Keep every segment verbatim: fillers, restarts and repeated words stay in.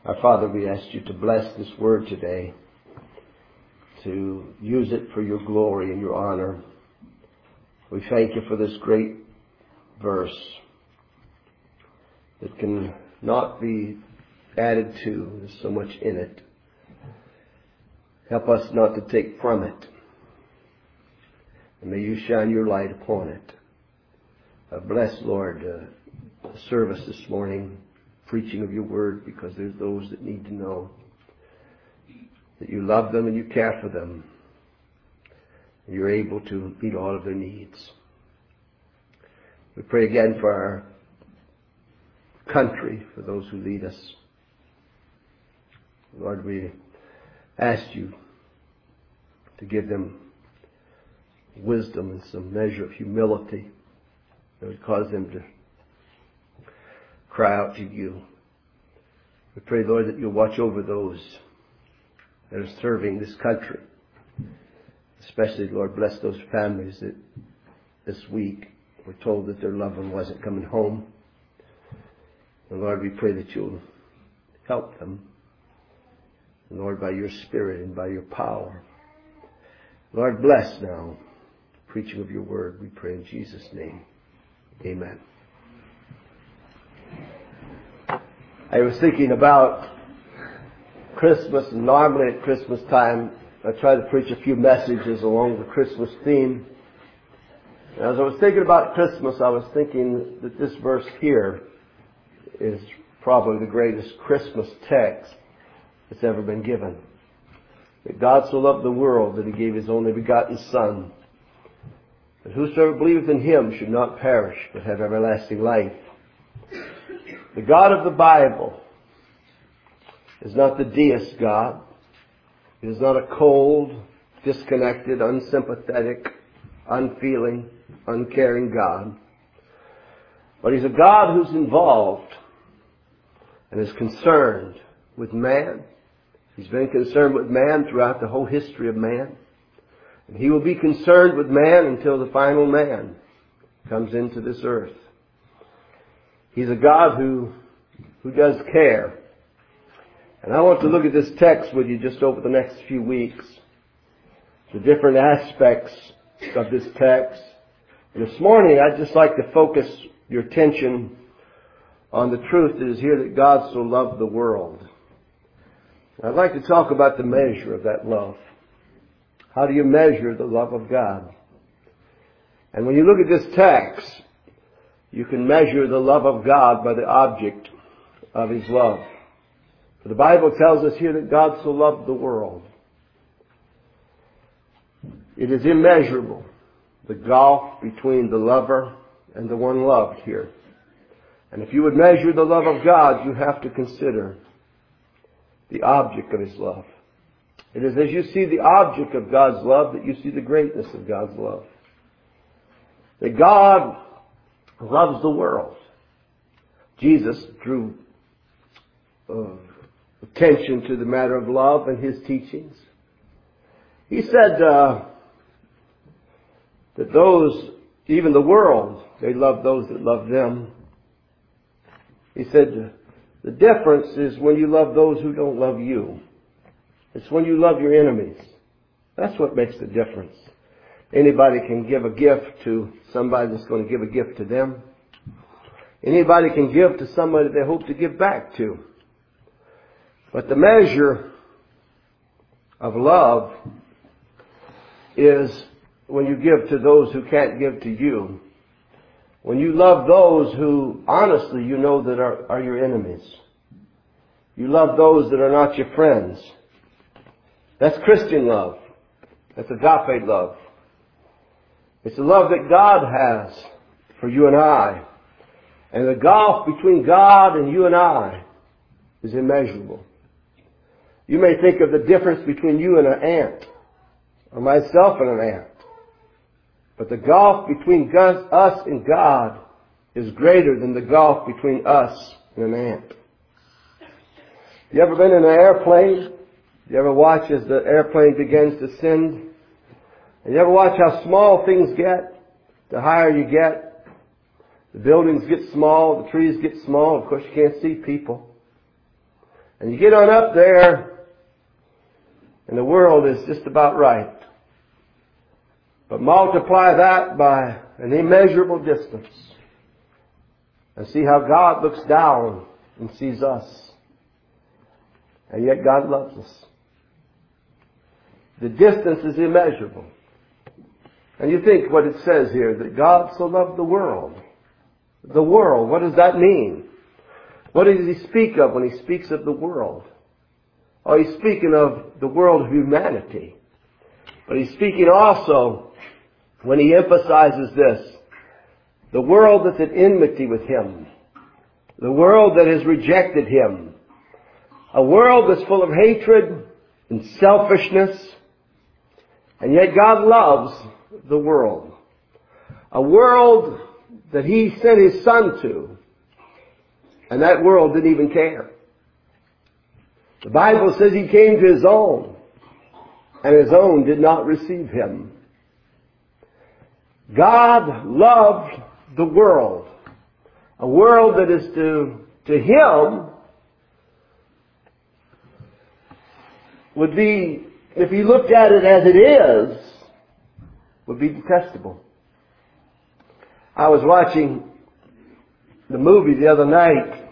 Our Father, we ask you to bless this word today, to use it for your glory and your honor. We thank you for this great verse that can not be added to. There's so much in it. Help us not to take from it. And may you shine your light upon it. Uh, bless, Lord, uh, the service this morning, preaching of your word, because there's those that need to know that you love them and you care for them. And you're able to meet all of their needs. We pray again for our country, for those who lead us. Lord, we ask you to give them wisdom and some measure of humility that would cause them to cry out to you. We pray, Lord, that you'll watch over those that are serving this country. Especially, Lord, bless those families that this week were told that their loved one wasn't coming home. And Lord, we pray that you'll help them. And Lord, by your Spirit and by your power. Lord, bless now the preaching of your word. We pray in Jesus' name. Amen. I was thinking about Christmas, and normally at Christmas time I try to preach a few messages along the Christmas theme. And as I was thinking about Christmas, I was thinking that this verse here is probably the greatest Christmas text that's ever been given. That God so loved the world that He gave His only begotten Son, that whosoever believeth in Him should not perish but have everlasting life. The God of the Bible is not the deist God. He is not a cold, disconnected, unsympathetic, unfeeling, uncaring God. But He's a God who's involved and is concerned with man. He's been concerned with man throughout the whole history of man. And He will be concerned with man until the final man comes into this earth. He's a God who, who does care. And I want to look at this text with you just over the next few weeks. The different aspects of this text. And this morning I'd just like to focus your attention on the truth that is here, that God so loved the world. I'd like to talk about the measure of that love. How do you measure the love of God? And when you look at this text, you can measure the love of God by the object of His love. For the Bible tells us here that God so loved the world. It is immeasurable, the gulf between the lover and the one loved here. And if you would measure the love of God, you have to consider the object of His love. It is as you see the object of God's love that you see the greatness of God's love. That God loves the world. Jesus drew uh, attention to the matter of love in His teachings. He said uh, that those, even the world, they love those that love them. He said the difference is when you love those who don't love you. It's when you love your enemies. That's what makes the difference. Anybody can give a gift to somebody that's going to give a gift to them. Anybody can give to somebody they hope to give back to. But the measure of love is when you give to those who can't give to you. When you love those who, honestly, you know that are, are your enemies. You love those that are not your friends. That's Christian love. That's agape love. It's the love that God has for you and I. And the gulf between God and you and I is immeasurable. You may think of the difference between you and an ant, or myself and an ant. But the gulf between us and God is greater than the gulf between us and an ant. You ever been in an airplane? You ever watch as the airplane begins to ascend? And you ever watch how small things get? The higher you get, the buildings get small, the trees get small. Of course, you can't see people. And you get on up there, and the world is just about right. But multiply that by an immeasurable distance, and see how God looks down and sees us. And yet God loves us. The distance is immeasurable. And you think what it says here, that God so loved the world. The world, what does that mean? What does he speak of when he speaks of the world? Oh, he's speaking of the world of humanity. But he's speaking also when he emphasizes this, the world that's at enmity with him. The world that has rejected him. A world that's full of hatred and selfishness. And yet God loves the world. A world that he sent his son to. And that world didn't even care. The Bible says he came to his own, and his own did not receive him. God loved the world. A world that is to, to him would be, if he looked at it as it is, would be detestable. I was watching the movie the other night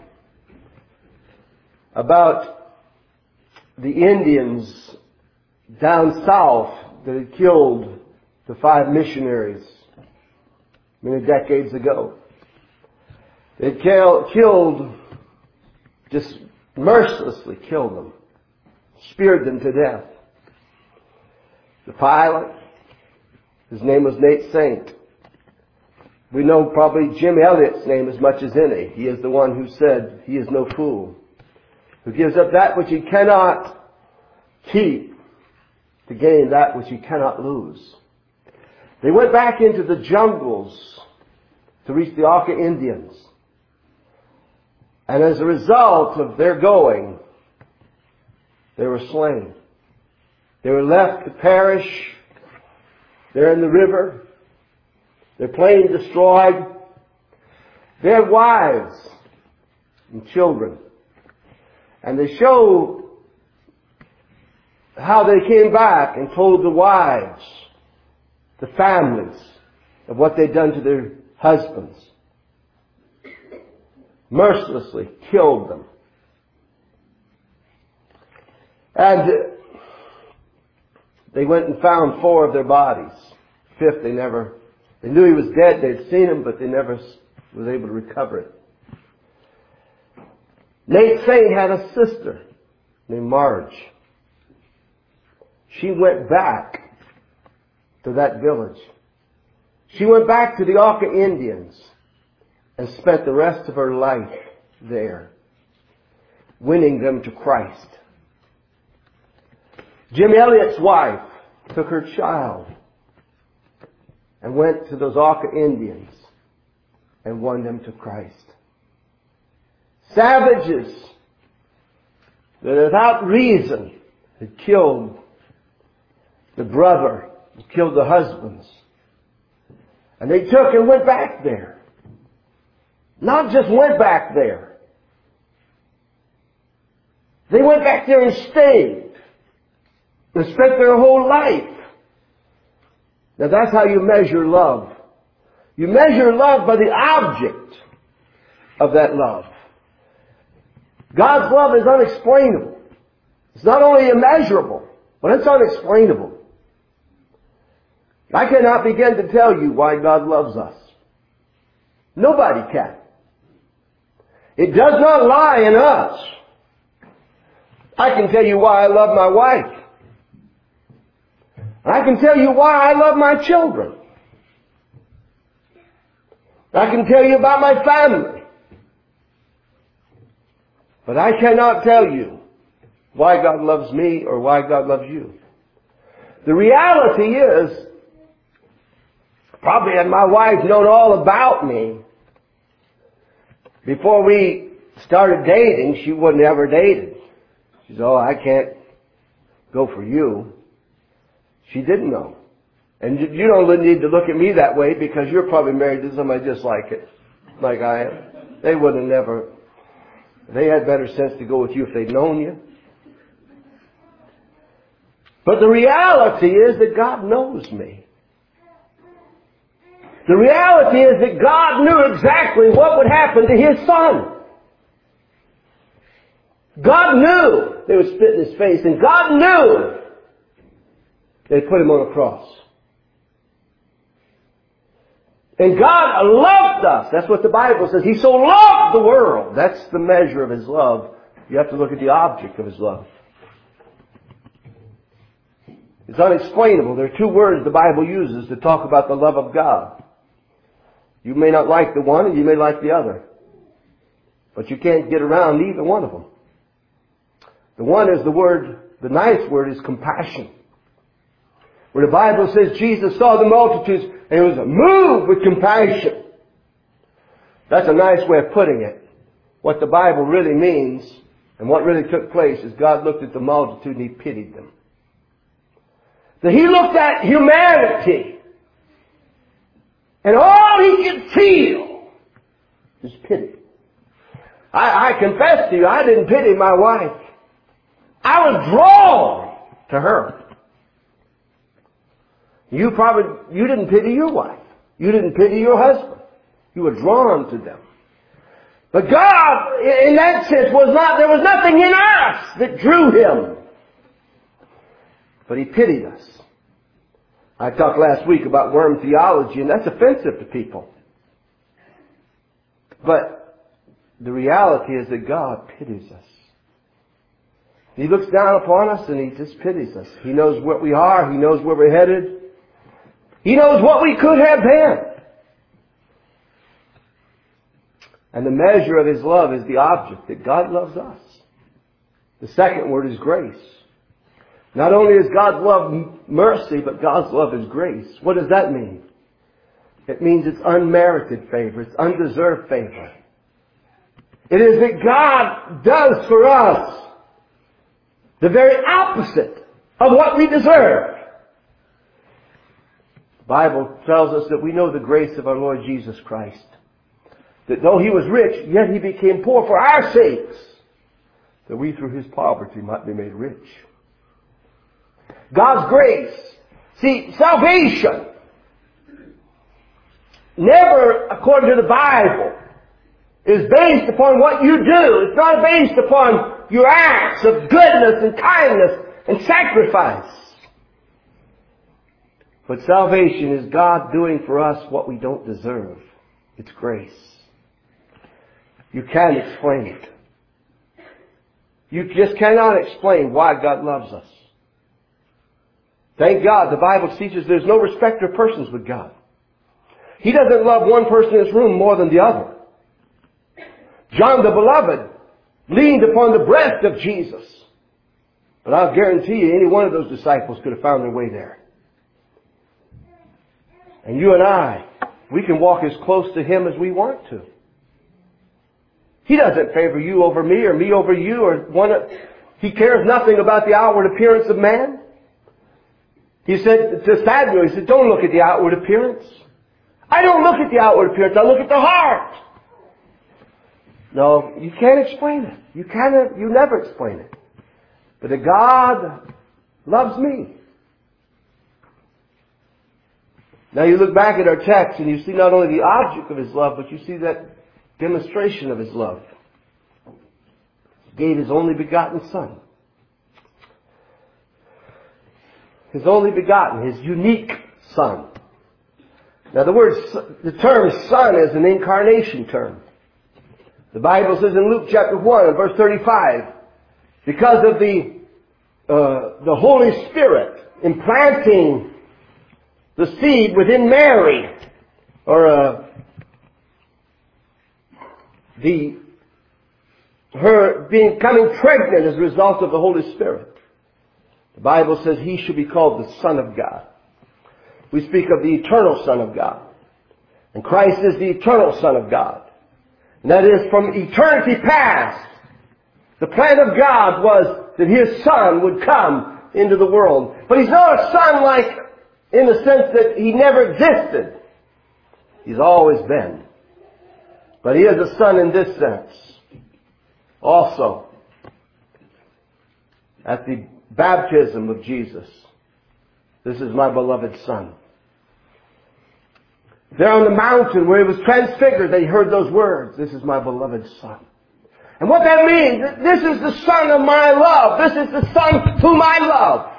about the Indians down south that had killed the five missionaries many decades ago. They killed, just mercilessly killed them, speared them to death. The pilot, his name was Nate Saint. We know probably Jim Elliot's name as much as any. He is the one who said, he is no fool, who gives up that which he cannot keep to gain that which he cannot lose. They went back into the jungles to reach the Auca Indians. And as a result of their going, they were slain. They were left to perish. They're in the river. Their plane destroyed. They had wives and children. And they show how they came back and told the wives, the families, of what they'd done to their husbands. Mercilessly killed them. And they went and found four of their bodies. Fifth, they never, they knew he was dead, they'd seen him, but they never was able to recover it. Nate Saint had a sister named Marge. She went back to that village. She went back to the Auca Indians and spent the rest of her life there, winning them to Christ. Jim Elliot's wife took her child and went to those Auca Indians and won them to Christ. Savages that without reason had killed the brother, had killed the husbands. And they took and went back there. Not just went back there. They went back there and stayed. And spent their whole life. Now that's how you measure love. You measure love by the object of that love. God's love is unexplainable. It's not only immeasurable, but it's unexplainable. I cannot begin to tell you why God loves us. Nobody can. It does not lie in us. I can tell you why I love my wife. I can tell you why I love my children. I can tell you about my family. But I cannot tell you why God loves me or why God loves you. The reality is, probably had my wife known all about me before we started dating, she wouldn't have ever dated. She said, oh, I can't go for you. She didn't know. And you don't need to look at me that way because you're probably married to somebody just like it, like I am. They would have never They had better sense to go with you if they'd known you. But the reality is that God knows me. The reality is that God knew exactly what would happen to His Son. God knew they would spit in His face, and God knew they'd put Him on a cross. And God loved us. That's what the Bible says. He so loved the world. That's the measure of His love. You have to look at the object of His love. It's unexplainable. There are two words the Bible uses to talk about the love of God. You may not like the one and you may like the other. But you can't get around either one of them. The one is the word, the nice word is compassion. Where the Bible says Jesus saw the multitudes and He was moved with compassion. That's a nice way of putting it. What the Bible really means and what really took place is God looked at the multitude and He pitied them. That He looked at humanity and all He could feel is pity. I, I confess to you, I didn't pity my wife. I was drawn to her. You probably, you didn't pity your wife. You didn't pity your husband. You were drawn to them. But God, in that sense, was not, there was nothing in us that drew Him. But He pitied us. I talked last week about worm theology, and that's offensive to people. But the reality is that God pities us. He looks down upon us and He just pities us. He knows what we are. He knows where we're headed. He knows what we could have been. And the measure of His love is the object that God loves us. The second word is grace. Not only is God's love mercy, but God's love is grace. What does that mean? It means it's unmerited favor. It's undeserved favor. It is that God does for us the very opposite of what we deserve. The Bible tells us that we know the grace of our Lord Jesus Christ. That though He was rich, yet He became poor for our sakes, that we through His poverty might be made rich. God's grace. See, salvation, never, according to the Bible, is based upon what you do. It's not based upon your acts of goodness and kindness and sacrifice. But salvation is God doing for us what we don't deserve. It's grace. You can't explain it. You just cannot explain why God loves us. Thank God the Bible teaches there's no respecter of persons with God. He doesn't love one person in this room more than the other. John the Beloved leaned upon the breast of Jesus. But I'll guarantee you any one of those disciples could have found their way there. And you and I, we can walk as close to Him as we want to. He doesn't favor you over me or me over you or one. He cares nothing about the outward appearance of man. He said to Samuel, He said, don't look at the outward appearance. I don't look at the outward appearance. I look at the heart. No, you can't explain it. You cannot, you never explain it. But that God loves me. Now you look back at our text and you see not only the object of His love, but you see that demonstration of His love. He gave His only begotten Son. His only begotten, His unique Son. Now the word, the term Son is an incarnation term. The Bible says in Luke chapter one and verse thirty-five, because of the, uh, the Holy Spirit implanting the seed within Mary, or uh, the her becoming pregnant as a result of the Holy Spirit. The Bible says He should be called the Son of God. We speak of the eternal Son of God. And Christ is the eternal Son of God. And that is from eternity past. The plan of God was that His Son would come into the world. But He's not a Son like in the sense that He never existed. He's always been. But He is a Son in this sense. Also, at the baptism of Jesus, this is my beloved Son. There on the mountain where he was transfigured, they heard those words, this is my beloved Son. And what that means, this is the Son of my love. This is the Son whom I love.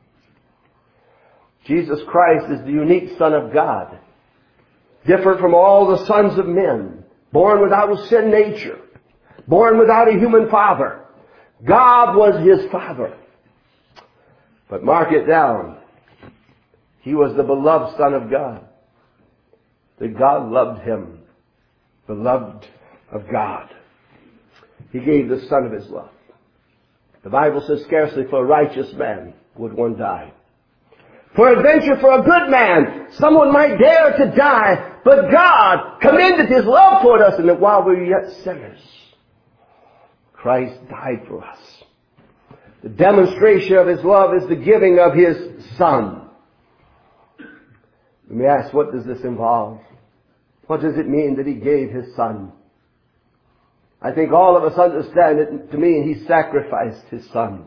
Jesus Christ is the unique Son of God. Different from all the sons of men. Born without a sin nature. Born without a human father. God was his Father. But mark it down. He was the beloved Son of God. That God loved him. Beloved of God. He gave the Son of his love. The Bible says scarcely for a righteous man would one die. For adventure for a good man, someone might dare to die. But God commended his love toward us, and that while we were yet sinners, Christ died for us. The demonstration of his love is the giving of his Son. Let me ask, what does this involve? What does it mean that he gave his Son? I think all of us understand it to mean he sacrificed his Son.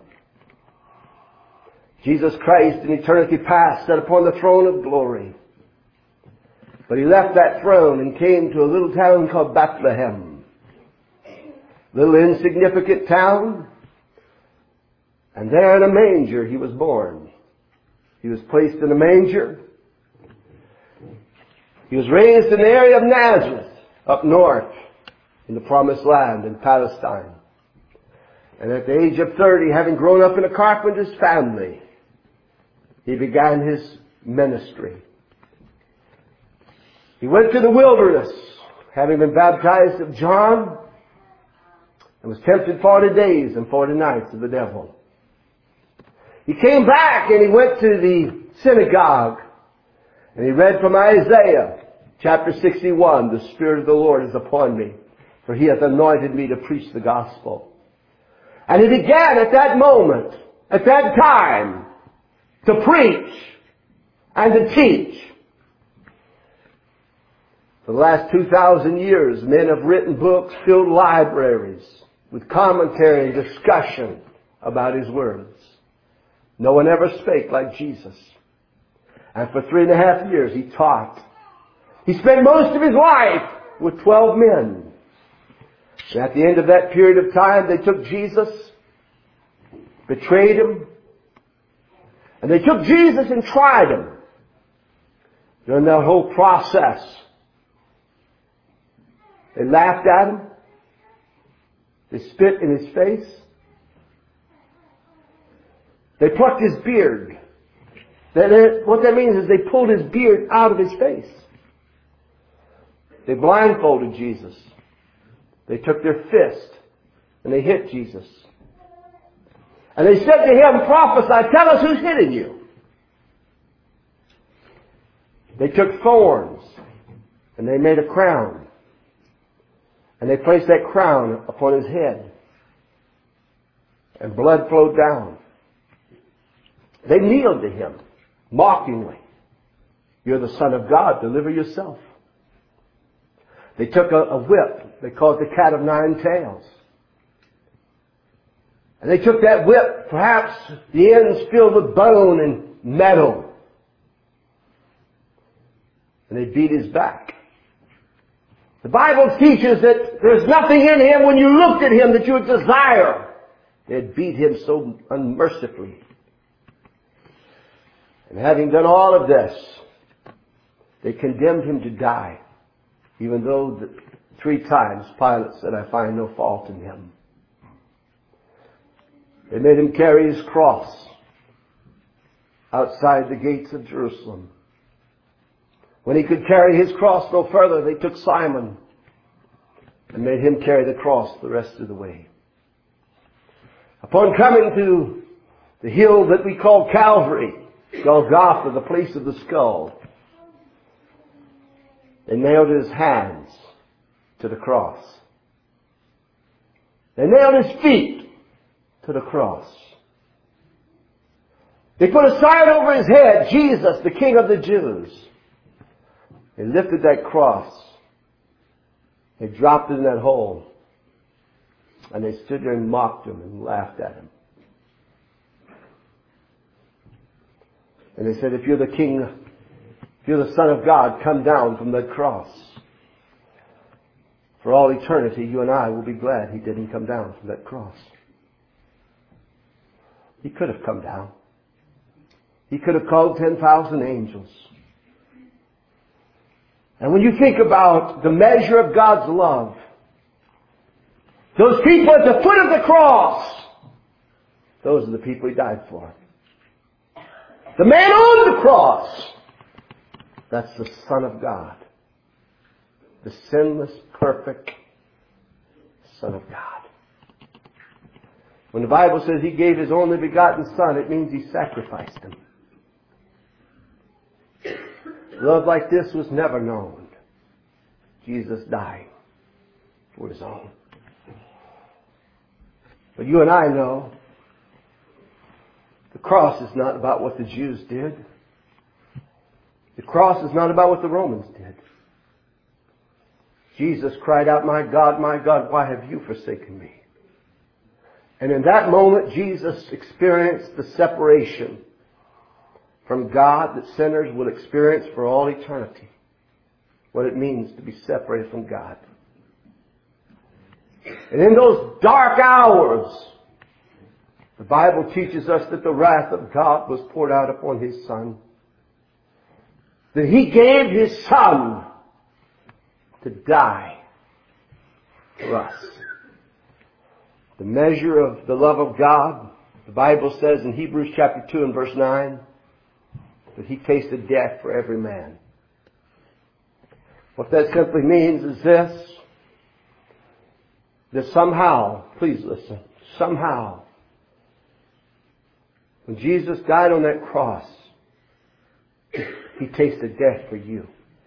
Jesus Christ in eternity past sat upon the throne of glory. But he left that throne and came to a little town called Bethlehem. Little insignificant town. And there in a manger he was born. He was placed in a manger. He was raised in the area of Nazareth, up north in the Promised Land in Palestine. And at the age of thirty, having grown up in a carpenter's family, he began his ministry. He went to the wilderness, having been baptized of John, and was tempted forty days and forty nights of the devil. He came back and he went to the synagogue, and he read from Isaiah chapter sixty-one, the Spirit of the Lord is upon me, for he hath anointed me to preach the gospel. And he began at that moment, at that time, to preach and to teach. For the last two thousand years, men have written books, filled libraries with commentary and discussion about his words. No one ever spake like Jesus. And for three and a half years he taught. He spent most of his life with twelve men. And at the end of that period of time, they took Jesus, betrayed him, and they took Jesus and tried him. During that whole process, they laughed at him. They spit in his face. They plucked his beard. That, what that means is they pulled his beard out of his face. They blindfolded Jesus. They took their fist and they hit Jesus. And they said to him, prophesy, tell us who's hitting you. They took thorns and they made a crown. And they placed that crown upon his head. And blood flowed down. They kneeled to him, mockingly. You're the Son of God, deliver yourself. They took a, a whip, they called it the cat of nine tails. And they took that whip, perhaps the ends filled with bone and metal. And they beat his back. The Bible teaches that there's nothing in him when you looked at him that you would desire. They had beat him so unmercifully. And having done all of this, they condemned him to die. Even though the, three times Pilate said, I find no fault in him. They made him carry his cross outside the gates of Jerusalem. When he could carry his cross no further, they took Simon and made him carry the cross the rest of the way. Upon coming to the hill that we call Calvary, Golgotha, the place of the skull, they nailed his hands to the cross. They nailed his feet to the cross. They put a sign over his head, Jesus, the King of the Jews. They lifted that cross. They dropped it in that hole. And they stood there and mocked him and laughed at him. And they said, if you're the king, if you're the Son of God, come down from that cross. For all eternity, you and I will be glad he didn't come down from that cross. He could have come down. He could have called ten thousand angels. And when you think about the measure of God's love, those people at the foot of the cross, those are the people he died for. The man on the cross, that's the Son of God. The sinless, perfect Son of God. When the Bible says he gave his only begotten Son, it means he sacrificed him. Love like this was never known. Jesus died for his own. But you and I know the cross is not about what the Jews did. The cross is not about what the Romans did. Jesus cried out, my God, my God, why have you forsaken me? And in that moment, Jesus experienced the separation from God that sinners will experience for all eternity. What it means to be separated from God. And in those dark hours, the Bible teaches us that the wrath of God was poured out upon His Son. That He gave His Son to die for us. The measure of the love of God, the Bible says in Hebrews chapter two and verse nine, that He tasted death for every man. What that simply means is this, that somehow, please listen, somehow, when Jesus died on that cross, He tasted death for you.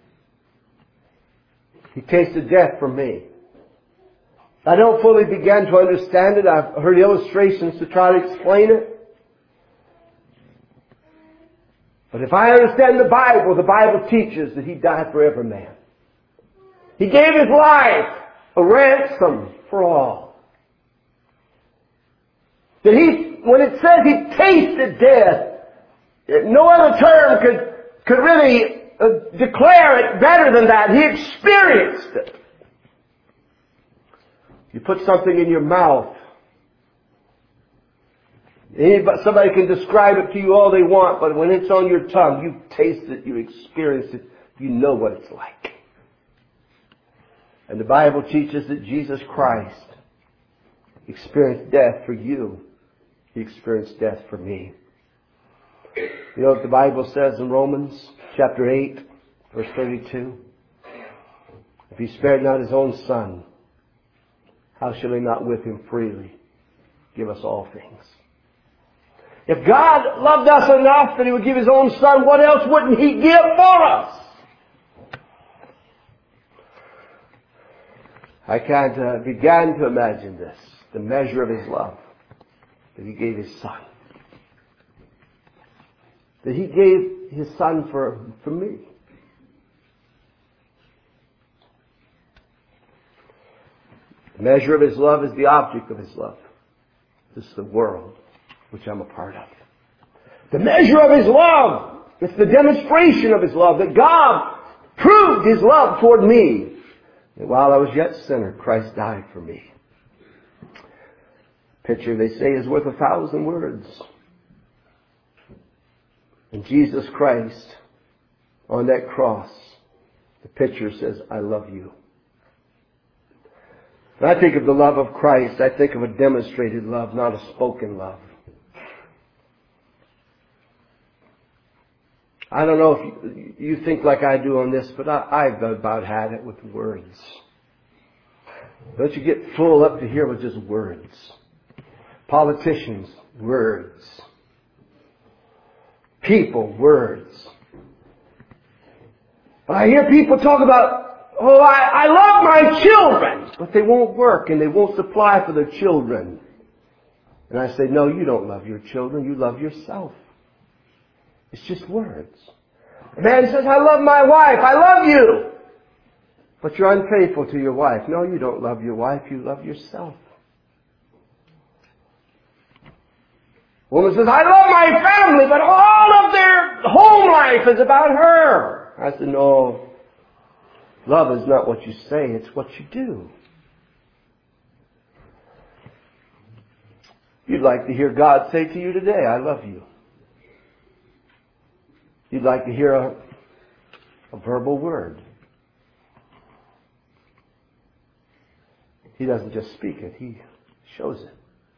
He tasted death for me. I don't fully begin to understand it. I've heard illustrations to try to explain it. But if I understand the Bible, the Bible teaches that He died for every man. He gave His life a ransom for all. That He, when it says He tasted death, no other term could, could really uh, declare it better than that. He experienced it. You put something in your mouth. Anybody, somebody can describe it to you all they want, but when it's on your tongue, you taste it, you experience it, you know what it's like. And the Bible teaches that Jesus Christ experienced death for you. He experienced death for me. You know what the Bible says in Romans chapter eight, verse thirty-two? If He spared not His own Son, how shall He not with Him freely give us all things? If God loved us enough that He would give His own Son, what else wouldn't He give for us? I can't uh, begin to imagine this, the measure of His love, that He gave His Son. That He gave His Son for, for me. The measure of His love is the object of His love. This is the world which I'm a part of. The measure of His love, it's the demonstration of His love, that God proved His love toward me. And while I was yet a sinner, Christ died for me. Picture, they say, is worth a thousand words. And Jesus Christ, on that cross, the picture says, I love you. When I think of the love of Christ, I think of a demonstrated love, not a spoken love. I don't know if you, you think like I do on this, but I, I've about had it with words. Don't you get full up to here with just words? Politicians, words. People, words. But I hear people talk about, oh, I, I love my children, but they won't work and they won't supply for their children. And I say, no, you don't love your children, you love yourself. It's just words. A man says, I love my wife. I love you. But you're unfaithful to your wife. No, you don't love your wife. You love yourself. Woman says, I love my family, but all of their home life is about her. I said, no. Love is not what you say, it's what you do. You'd like to hear God say to you today, I love you. You'd like to hear a, a verbal word. He doesn't just speak it, He shows it.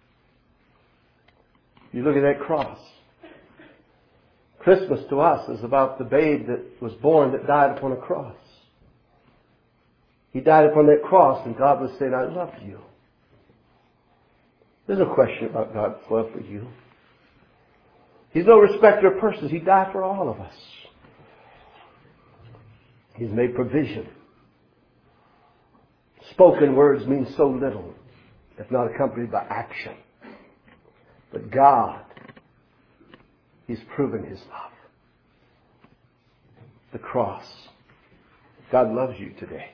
You look at that cross. Christmas to us is about the babe that was born that died upon a cross. He died upon that cross and God was saying, I love you. There's no question about God's love for you. He's no respecter of persons. He died for all of us. He's made provision. Spoken words mean so little if not accompanied by action. But God, He's proven His love. The cross. God loves you today.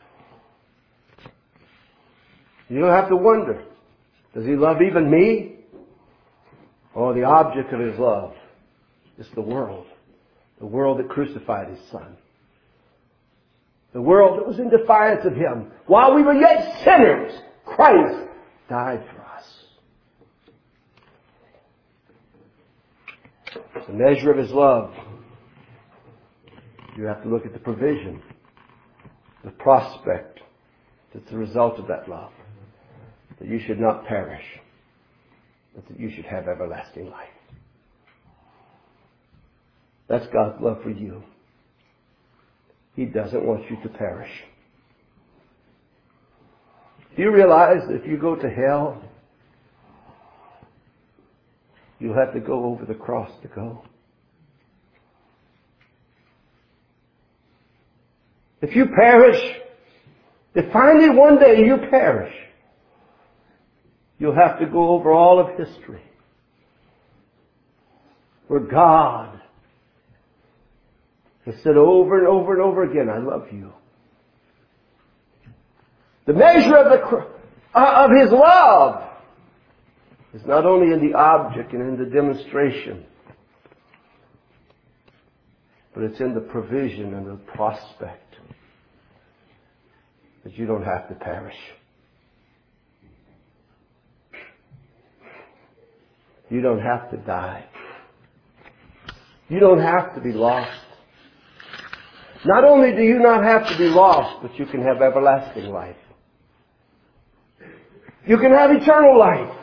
You don't have to wonder, does He love even me? Or the object of His love is the world. The world that crucified His Son. The world that was in defiance of Him. While we were yet sinners, Christ died for us. The measure of His love. You have to look at the provision, the prospect that's the result of that love. That you should not perish, but that you should have everlasting life. That's God's love for you. He doesn't want you to perish. Do you realize that if you go to hell, you'll have to go over the cross to go? If you perish, if finally one day you perish, you'll have to go over all of history where God has said over and over and over again, I love you. The measure of the uh, of His love is not only in the object and in the demonstration, but it's in the provision and the prospect that you don't have to perish. You don't have to die. You don't have to be lost. Not only do you not have to be lost, but you can have everlasting life. You can have eternal life.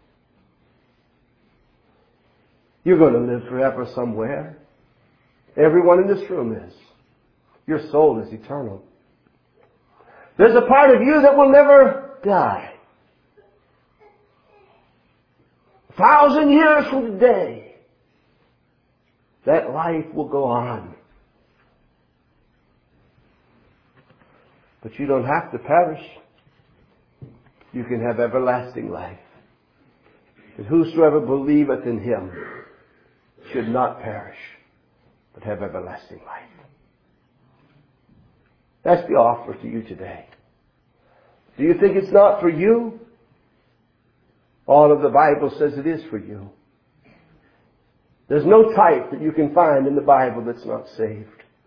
You're going to live forever somewhere. Everyone in this room is. Your soul is eternal. There's a part of you that will never die. A thousand years from today, that life will go on. But you don't have to perish. You can have everlasting life. That whosoever believeth in Him should not perish, but have everlasting life. That's the offer to you today. Do you think it's not for you? All of the Bible says it is for you. There's no type that you can find in the Bible that's not saved.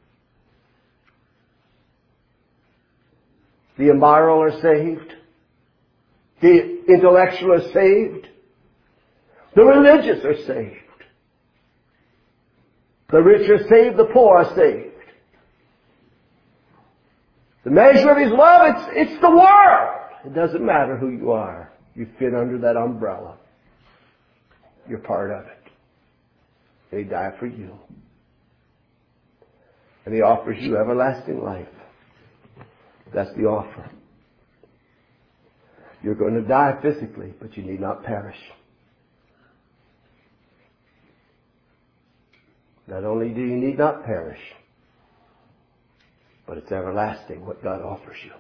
The immoral are saved. The intellectual are saved. The religious are saved. The rich are saved. The poor are saved. The measure of His love, it's, it's the world. It doesn't matter who you are. You fit under that umbrella. You're part of it. And He died for you. And He offers you everlasting life. That's the offer. You're going to die physically, but you need not perish. Not only do you need not perish, but it's everlasting what God offers you.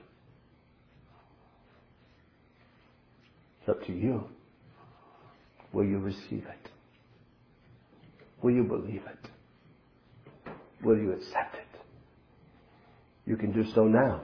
It's up to you. Will you receive it? Will you believe it? Will you accept it? You can do so now.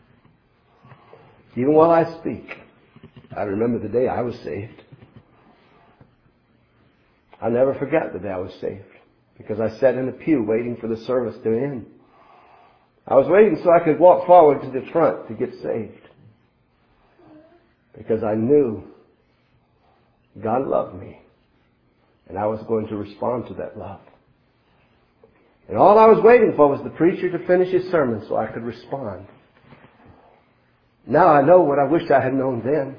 Even while I speak, I remember the day I was saved. I'll never forget the day I was saved, because I sat in the pew waiting for the service to end. I was waiting so I could walk forward to the front to get saved, because I knew God loved me, and I was going to respond to that love. And all I was waiting for was the preacher to finish his sermon so I could respond. Now I know what I wish I had known then.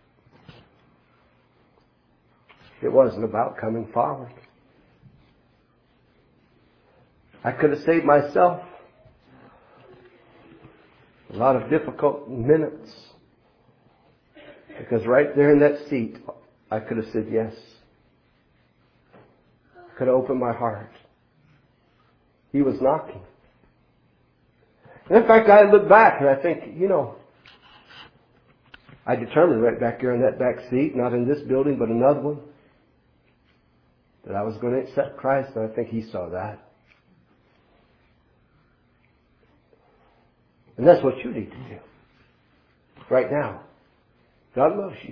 It wasn't about coming forward. I could have saved myself a lot of difficult minutes, because right there in that seat, I could have said yes. I could have opened my heart. He was knocking. And in fact, I look back and I think, you know, I determined right back there in that back seat, not in this building, but another one, that I was going to accept Christ, and I think He saw that. And that's what you need to do. Right now. God loves you.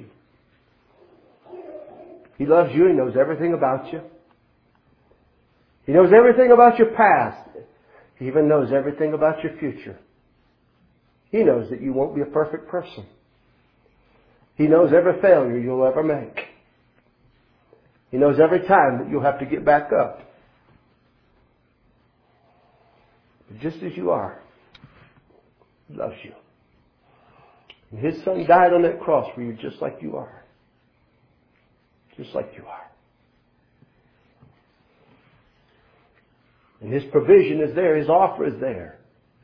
He loves you. He knows everything about you. He knows everything about your past. He even knows everything about your future. He knows that you won't be a perfect person. He knows every failure you'll ever make. He knows every time that you'll have to get back up. But just as you are, He loves you. And His Son died on that cross for you just like you are. Just like you are. And His provision is there. His offer is there.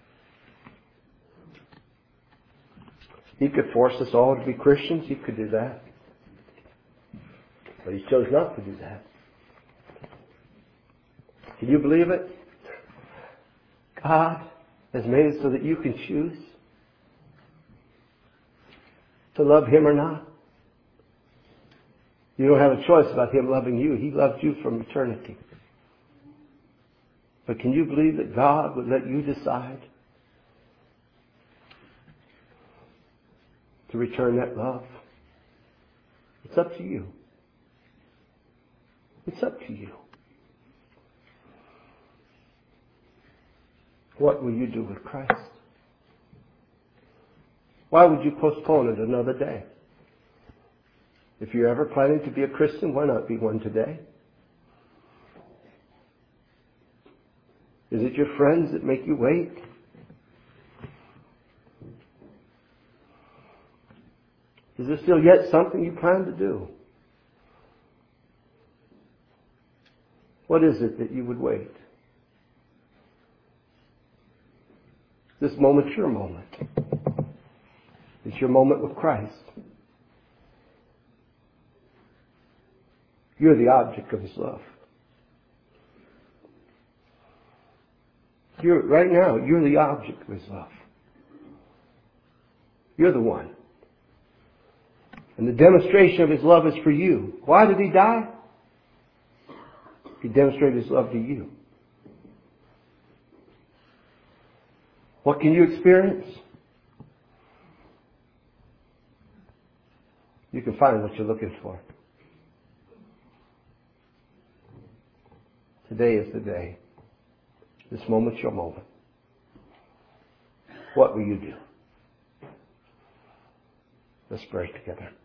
He could force us all to be Christians. He could do that. But He chose not to do that. Can you believe it? God has made it so that you can choose to love Him or not. You don't have a choice about Him loving you. He loved you from eternity. But can you believe that God would let you decide to return that love? It's up to you. It's up to you. What will you do with Christ? Why would you postpone it another day? If you're ever planning to be a Christian, why not be one today? Is it your friends that make you wait? Is there still yet something you plan to do? What is it that you would wait? This moment's your moment. It's your moment with Christ. You're the object of His love. You're, right now, you're the object of His love. You're the one. And the demonstration of His love is for you. Why did He die? He demonstrated His love to you. What can you experience? You can find what you're looking for. Today is the day. This moment's your moment. What will you do? Let's pray together.